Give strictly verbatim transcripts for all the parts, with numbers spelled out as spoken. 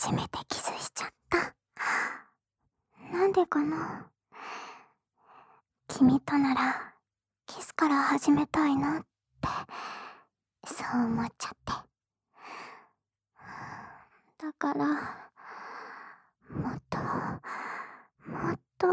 初めてキスしちゃった。なんでかな。君とならキスから始めたいなってそう思っちゃって。だからもっともっと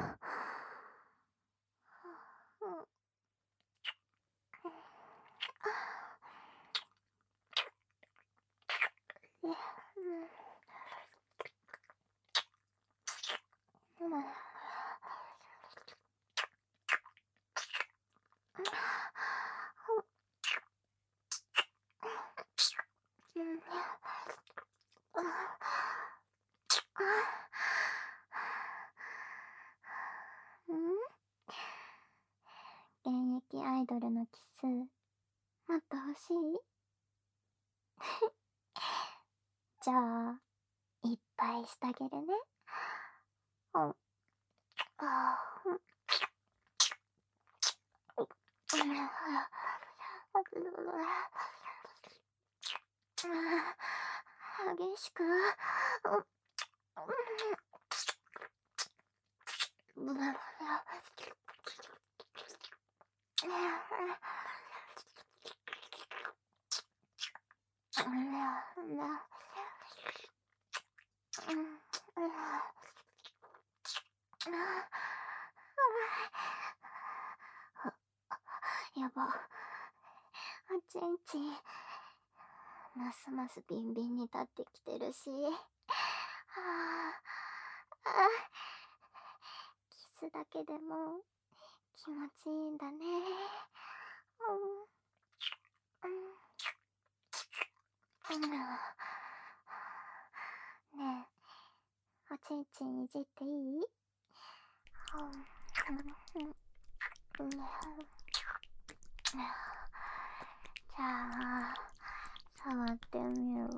現役アイドルのキスもっと欲しい？じゃあいっぱいしてあげるね。うん。あ激しくやば、おちんちんますますビンビンに立ってきてるし、はあ、あキスだけでも気持ちいいんだね。うん、うん、ねえ、おちんちんいじっていい？じゃあ触ってみる。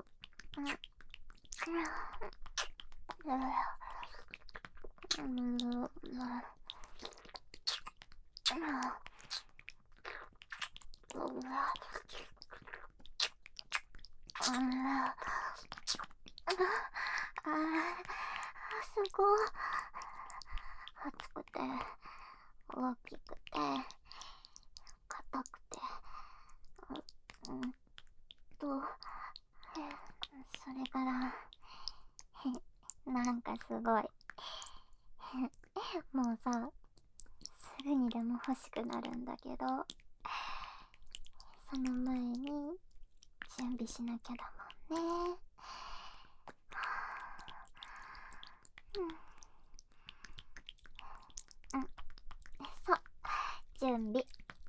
あーすごい熱くて大きくて硬くて、うんとそれからなんかすごいもうさ、すぐにでも欲しくなるんだけど、その前に準備しなきゃだもんね。うん、うん、そう、準備。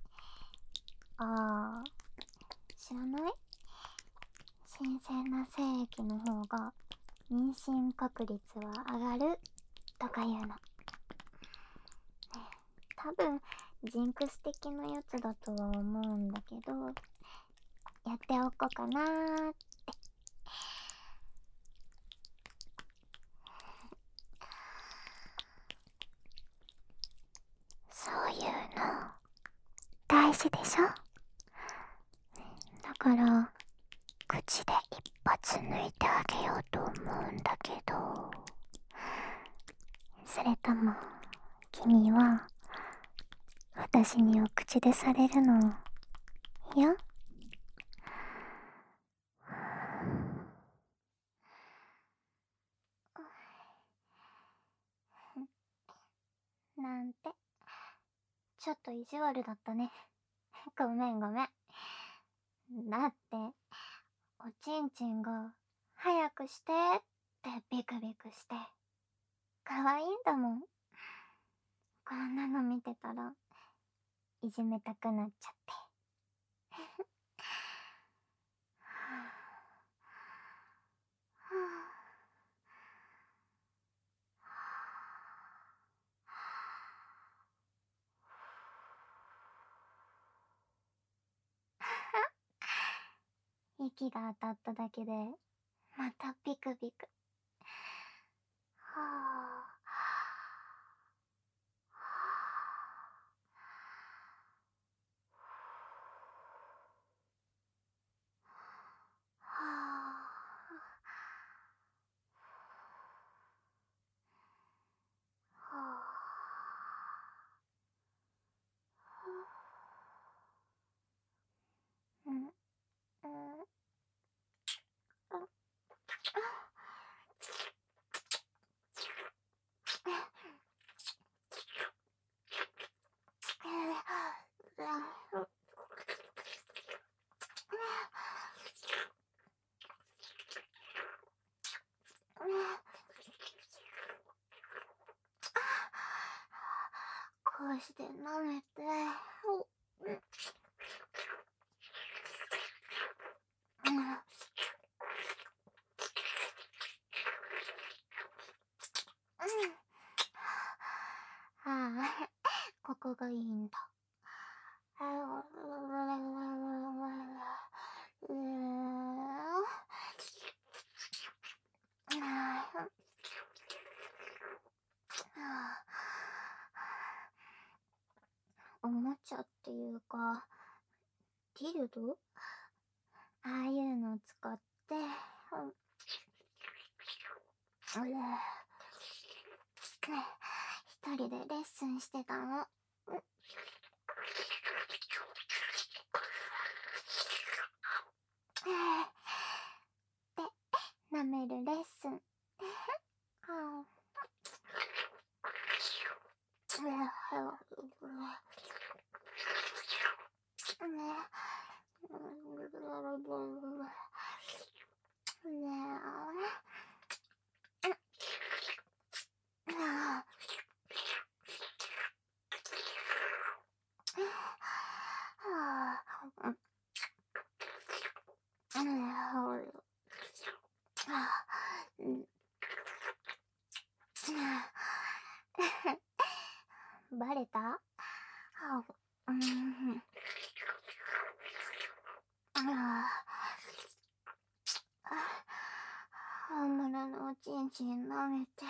あー、知らない？新鮮な精液の方が妊娠確率は上がるとか言うの。多分ジンクス的なやつだとは思うんだけど、やっておこうかなーって。そういうの大事でしょ。だから口で一発抜いてあげようと思うんだけど、それとも君は私にお口でされるの嫌？なんて、ちょっと意地悪だったね。ごめんごめん。だっておちんちんが早くしてってビクビクして可愛いんだもん。こんなの見てたらいじめたくなっちゃって。息が当たっただけでまたビクビク。はあ、はあ、 して舐めて、おうん、ああ、ここがいいんだ。おもちゃっていうか、ディルドああいうのを使って、一人でレッスンしてたの。で、舐めるレッスン。バレた？うん。大村のおちんちん舐めて、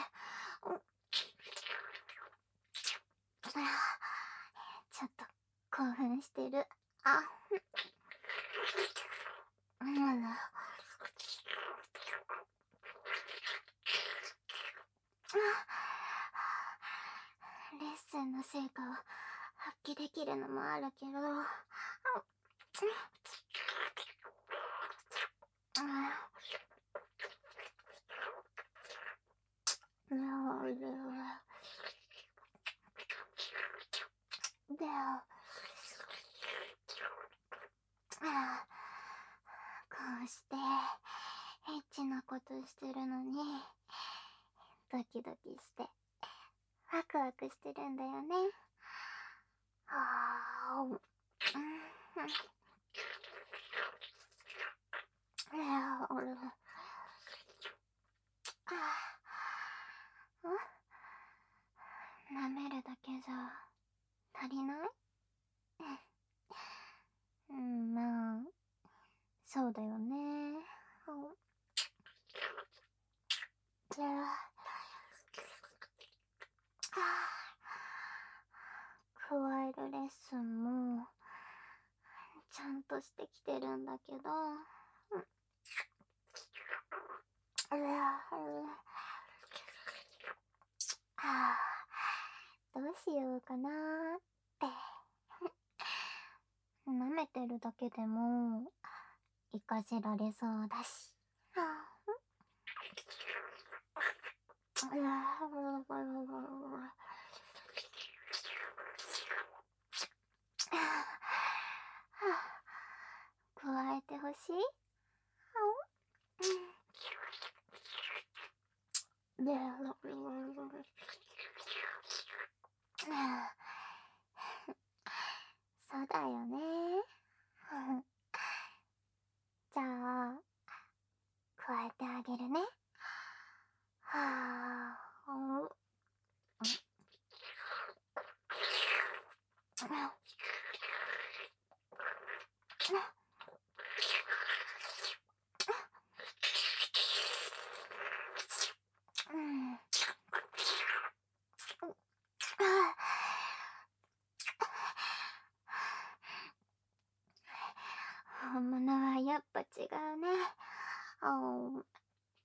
ちょっと興奮してる。あ、うん。レッスンの成果を発揮できるのもあるけど、で、こうしてエッチなことしてるのにドキドキしてワクワクしてるんだよね。あー、うん、舐めるだけじゃ足りない？うん、まあそうだよね。加えるレッスンもちゃんとしてきてるんだけど、どうしようかなーって。舐めてるだけでもいかせられそうだし。加えてほしい？そうだよね。じゃあ加えてあげるね。はあ、うん。本物はやっぱ違うね。うん。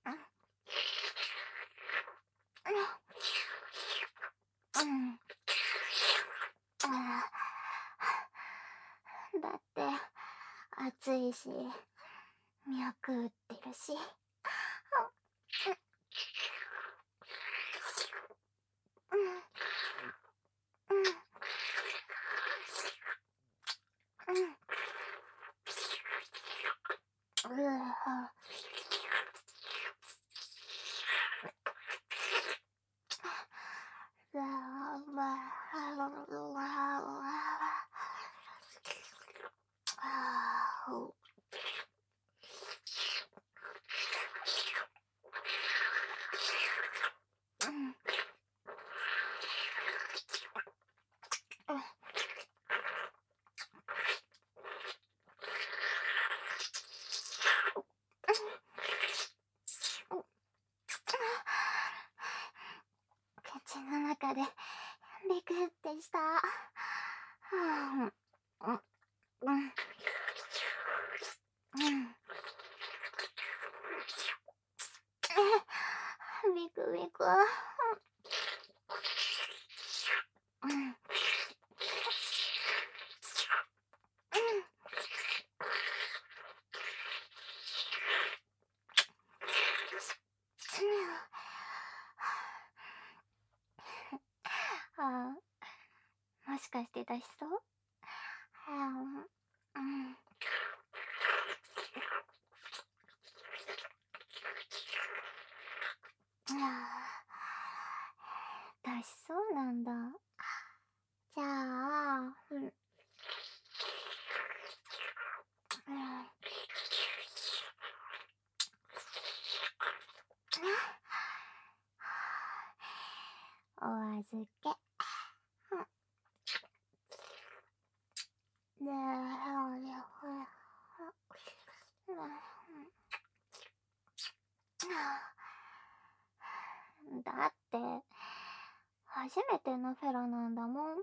だって暑いし脈打ってるし。 口の中でビクってした。はあ、うんうんうんビクビク。うんああ、もしかして出しそう？はあ、うん。出しそうなんだ。じゃあ、うん。うんお預け。ねえ、だって、初めてのフェラなんだもん。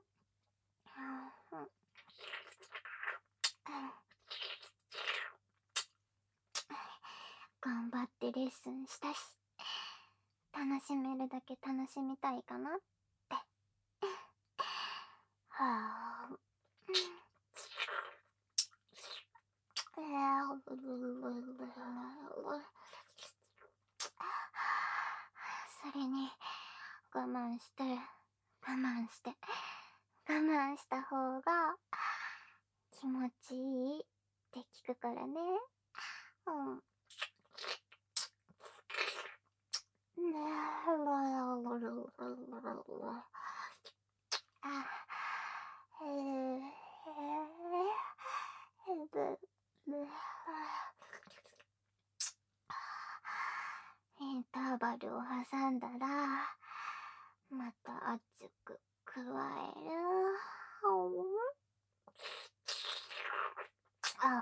頑張ってレッスンしたし、楽しめるだけ楽しみたいかなって。はあ。それに、我慢して、我慢して、我慢した方が気持ちいいって聞くからね。うん。ねえ、えー、インターバルを挟んだら、また熱く加える。あ、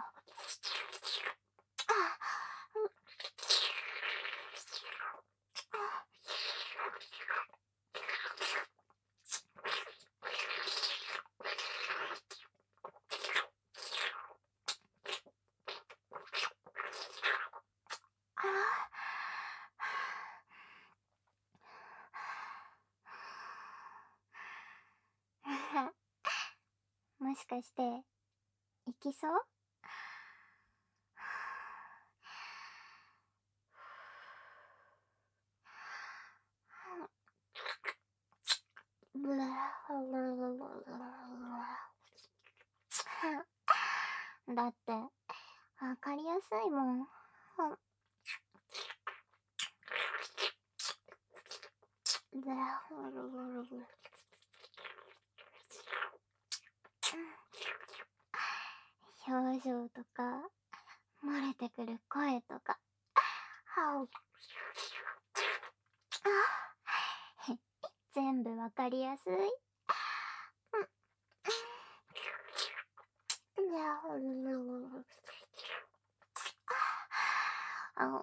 もしかして、いきそう？だって、わかりやすいもん。表情とか、漏れてくる声とか。全部わかりやすい。あ、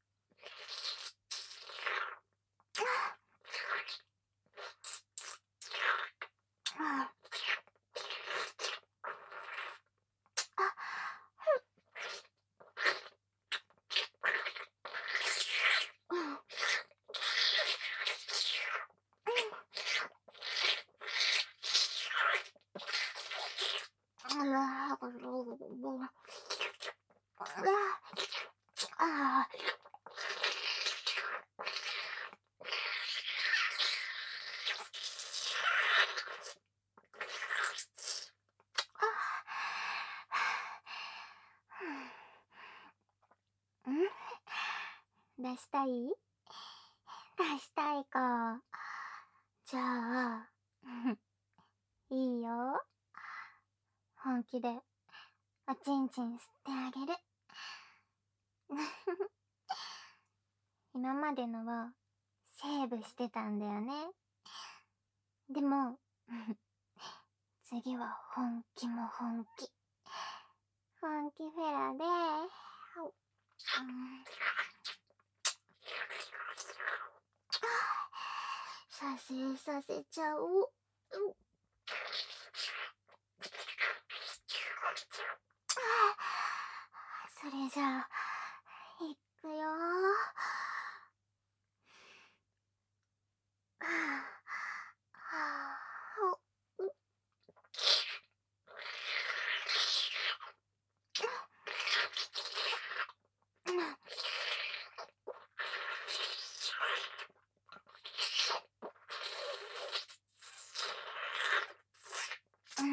出したい？出したいか。じゃあ、いいよ。本気でおちんちん吸ってあげる。今までのはセーブしてたんだよね。でも次は本気も本気。本気フェラで、うん、させさせちゃおう。うん、それじゃあいくよー。うん、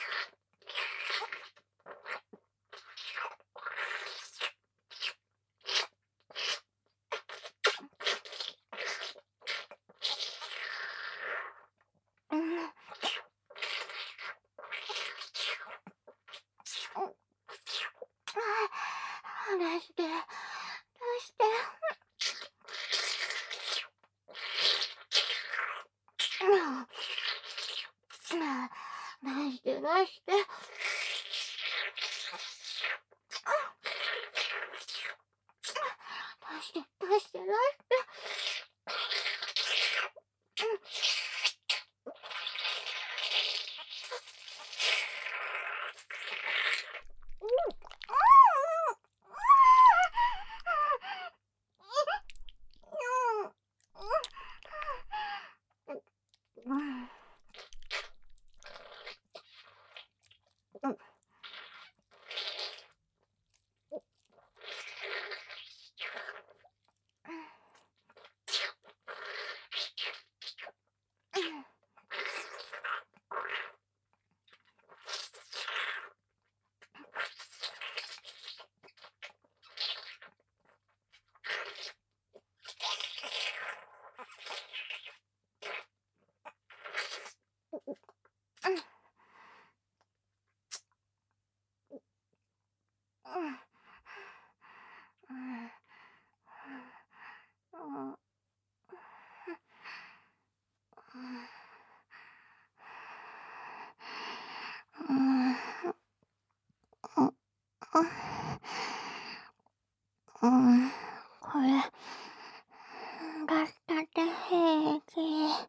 うん、離して、出して。うん、出して、出して。出して、出して、出して。うん、うん、これ、出したて平気。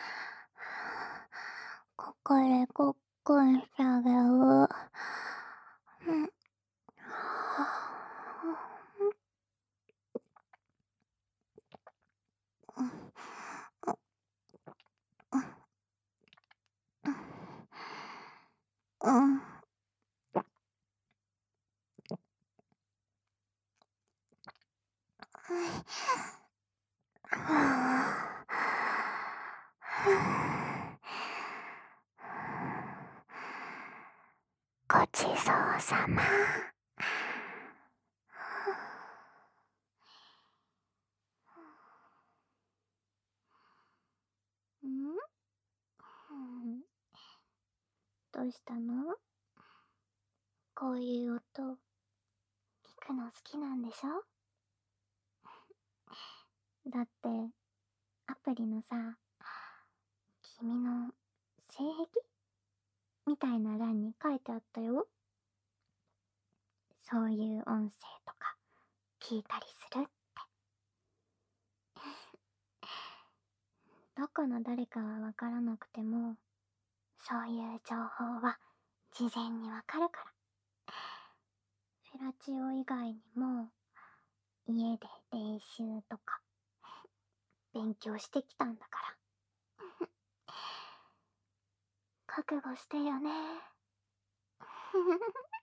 ここでごっくんしてあげる。うん。うん。ごちそうさま。ん？どうしたの？こういう音、聞くの好きなんでしょ？だって、アプリのさ、君の性癖みたいな欄に書いてあったよ。そういう音声とか聞いたりするって。どこの誰かはわからなくても、そういう情報は事前にわかるから。フェラチオ以外にも、家で練習とか、勉強してきたんだから。覚悟してよね。